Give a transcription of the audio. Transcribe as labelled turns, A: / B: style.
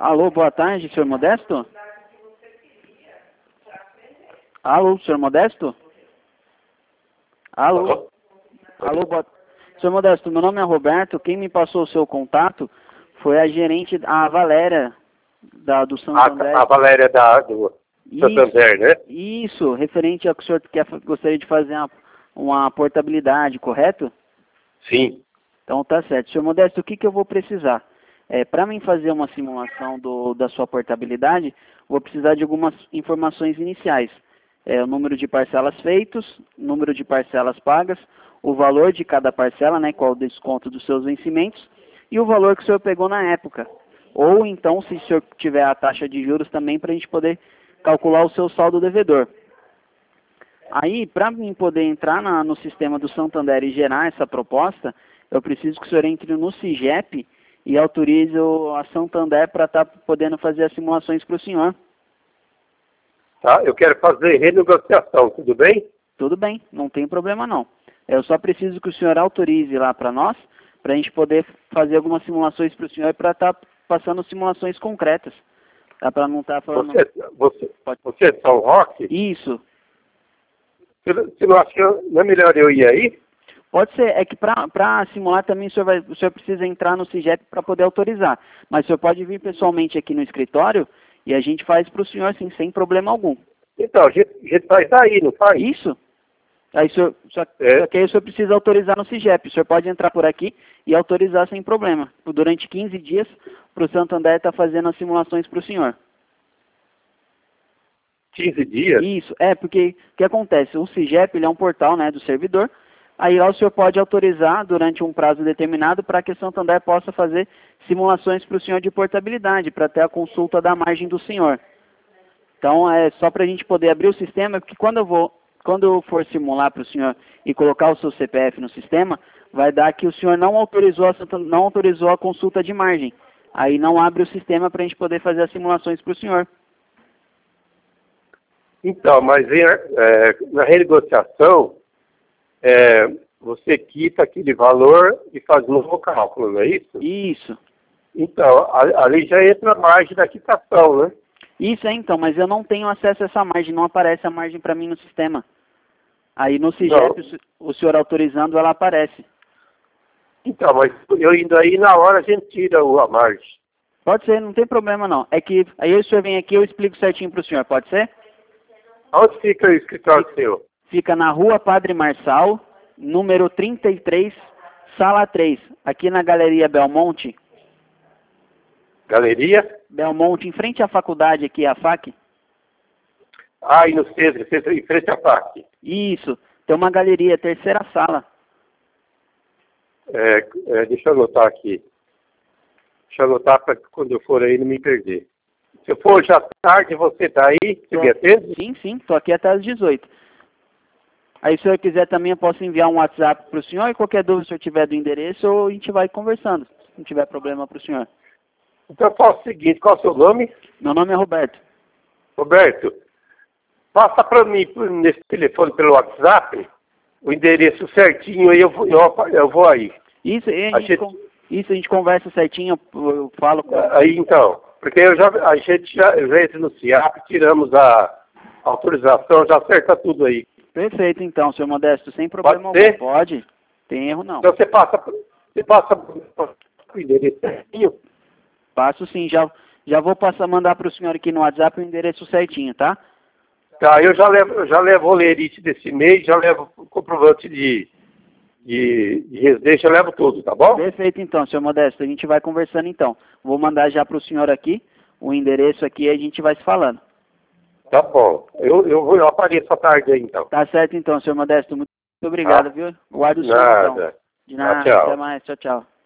A: Alô, boa tarde, senhor Modesto? Alô, senhor Modesto? Alô? Alô, boa... Senhor Modesto, meu nome é Roberto, quem me passou o seu contato foi a gerente, a Valéria, do Santander.
B: A Valéria do Santander, né?
A: Isso, referente ao que o senhor gostaria de fazer uma portabilidade, correto?
B: Sim.
A: Então tá certo. Senhor Modesto, o que eu vou precisar? Para mim fazer uma simulação da sua portabilidade, vou precisar de algumas informações iniciais. O número de parcelas feitos, número de parcelas pagas, o valor de cada parcela, né, qual o desconto dos seus vencimentos, e o valor que o senhor pegou na época. Ou então, se o senhor tiver a taxa de juros também, para a gente poder calcular o seu saldo devedor. Aí, para mim poder entrar no sistema do Santander e gerar essa proposta, eu preciso que o senhor entre no SIGEP e autorize a Santander para estar podendo fazer as simulações para o senhor.
B: Tá, eu quero fazer renegociação, tudo bem?
A: Tudo bem, não tem problema não. Eu só preciso que o senhor autorize lá para nós, para a gente poder fazer algumas simulações para o senhor e para estar passando simulações concretas. Tá, para não estar falando...
B: Você é de São Roque?
A: Isso.
B: Você não acha que não é melhor eu ir aí?
A: Pode ser, é que para simular também o senhor precisa entrar no SIGEP para poder autorizar. Mas o senhor pode vir pessoalmente aqui no escritório e a gente faz para o senhor assim, sem problema algum.
B: Então, a gente faz aí, não faz?
A: Isso. Aí só que aí o senhor precisa autorizar no SIGEP. O senhor pode entrar por aqui e autorizar sem problema. Durante 15 dias, para o Santander estar fazendo as simulações para o senhor.
B: 15 dias?
A: Isso, porque o que acontece? O SIGEP ele é um portal, né, do servidor. Aí lá o senhor pode autorizar durante um prazo determinado para que o Santander possa fazer simulações para o senhor de portabilidade, para ter a consulta da margem do senhor. Então é só para a gente poder abrir o sistema, porque quando eu for simular para o senhor e colocar o seu CPF no sistema, vai dar que o senhor não autorizou a consulta de margem. Aí não abre o sistema para a gente poder fazer as simulações para o senhor.
B: Então, mas na renegociação, você quita aquele valor e faz um novo cálculo, não é isso?
A: Isso.
B: Então, ali já entra a margem da quitação, né?
A: Isso, então, mas eu não tenho acesso a essa margem, não aparece a margem para mim no sistema. Aí no SIGEP, o senhor autorizando, ela aparece.
B: Então, mas eu indo aí, na hora a gente tira a margem.
A: Pode ser, não tem problema não. É que aí o senhor vem aqui e eu explico certinho para o senhor, pode ser?
B: Onde fica o escritório seu?
A: Fica na Rua Padre Marçal, número 33, sala 3, aqui na Galeria Belmonte.
B: Galeria?
A: Belmonte, em frente à faculdade aqui, a FAC.
B: Ah, e no centro, em frente à FAC.
A: Isso, tem uma galeria, terceira sala.
B: Deixa eu anotar aqui. Deixa eu anotar para quando eu for aí não me perder. Se eu for hoje à tarde, você está aí? Você me atende?
A: Sim, estou aqui até às 18. Aí se o senhor quiser também eu posso enviar um WhatsApp para o senhor e qualquer dúvida se o senhor tiver do endereço, a gente vai conversando, se não tiver problema para o senhor.
B: Então eu faço o seguinte, qual é o seu nome?
A: Meu nome é Roberto.
B: Roberto, passa para mim nesse telefone pelo WhatsApp o endereço certinho e eu vou aí.
A: Isso, a gente conversa certinho, eu falo com...
B: Aí então, porque eu já entro no CIAP, tiramos a autorização, já acerta tudo aí.
A: Perfeito então, senhor Modesto, sem problema
B: algum.
A: Pode, tem erro não.
B: Então você passa o endereço certinho?
A: Passo sim, já vou mandar para o senhor aqui no WhatsApp o endereço certinho, tá?
B: Tá, eu já levo o lerite desse mês, já levo o comprovante de residência, eu levo tudo, tá bom?
A: Perfeito então, senhor Modesto, a gente vai conversando então. Vou mandar já para o senhor aqui, o endereço aqui e a gente vai se falando.
B: Tá bom, eu apareço à tarde aí então.
A: Tá certo então, senhor Modesto, muito obrigado, viu? Guarda o senhor então. De nada,
B: Tchau.
A: até mais, tchau.